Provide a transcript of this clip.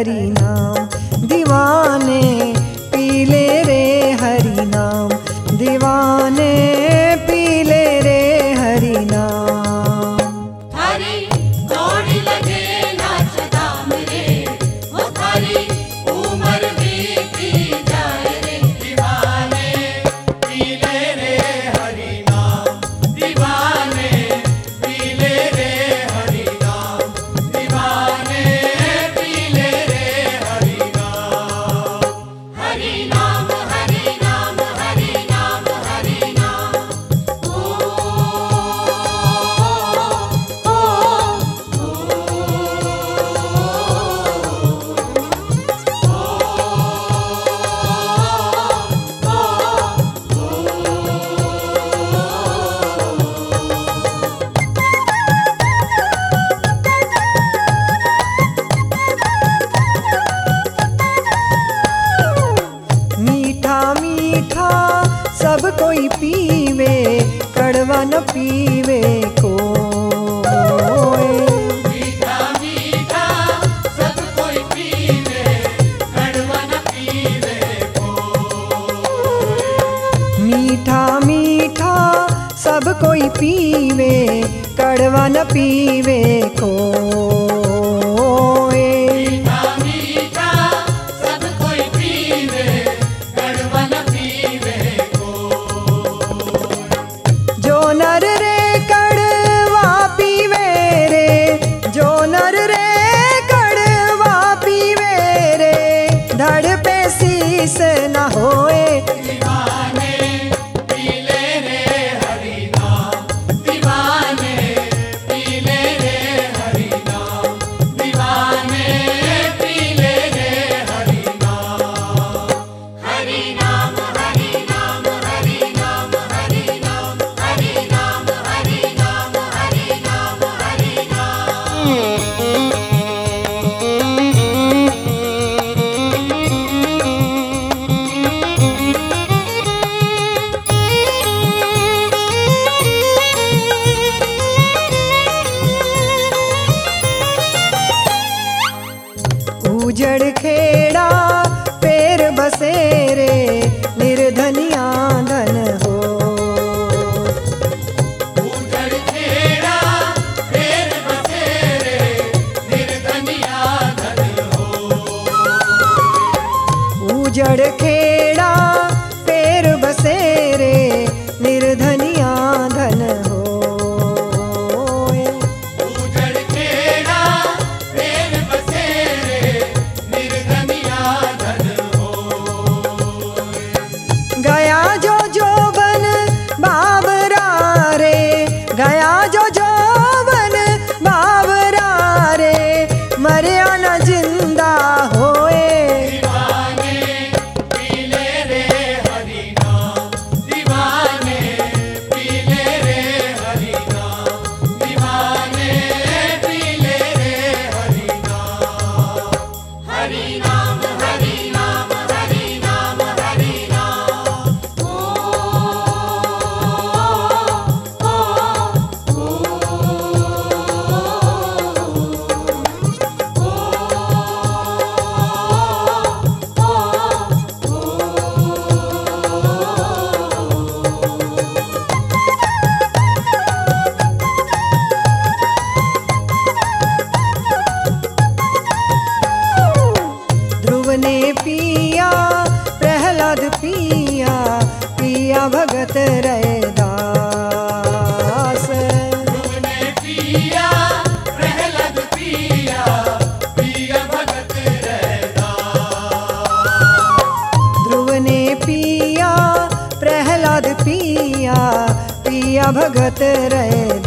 हरि नाम, दीवाने पीले रे हरि नाम, दीवाने पीले रे हरि नाम। थारी दौड़ लगे नाच दाम रे, वो थारी उम्र बीती जाए रे। दीवाने पीले रे हरि नाम, दीवाने पीले रे हरि नाम, दीवाने पीले रे हरि नाम। हरि नाम हरि नाम हरि नाम हरि नाम। मीठा मीठा सब कोई पीवे, कड़वा न पीवे कोई। मीठा मीठा सब कोई पीवे, कड़वा न पीवे कोई। मीठा मीठा सब कोई पीवे, कड़वा न पीवे कोई। मीठा मीठा सब कोई पीवे, कड़वा न पीवे कोई। जो नर रे कड़वा पीवे रे, जो नर रे कड़वा पीवे रे, धड़ पे शीस न होए। दीवाने पीले रे हरि नाम, दीवाने पीले रे हरि नाम, दीवाने पीले रे हरि नाम। हरि नाम हरि नाम हरि नाम हरि नाम हरि नाम हरि नाम हरि नाम हरि नाम। उजड़ खेड़ा पेर बसेरे, निर्धनिया धन हो। उजड़ खेड़ा पेर बसेरे, निर्धनिया धन हो। उजड़ खेड़ा पेर बसेरे, निर्धनिया धन हो। उजड़ खेड़ा पेर बसेरे, निर्धनिया धन हो। गया जो जोबन बाबरा रे, गया जो जोबन बाबरा रे, मरिया न जिंदा होए। दीवाने पीले रे हरि नाम, दीवाने पीले रे हरि नाम, दीवाने पीले रे हरि नाम। हरि नाम हरि नाम हरि नाम हरि नाम। ध्रुव ने पिया प्रहलाद पिया, पिया भगत रैदास। ध्रुव ने पिया प्रहलाद पिया, पिया भगत रैदास। ध्रुव ने पिया प्रहलाद पिया, पिया भगत रैदास।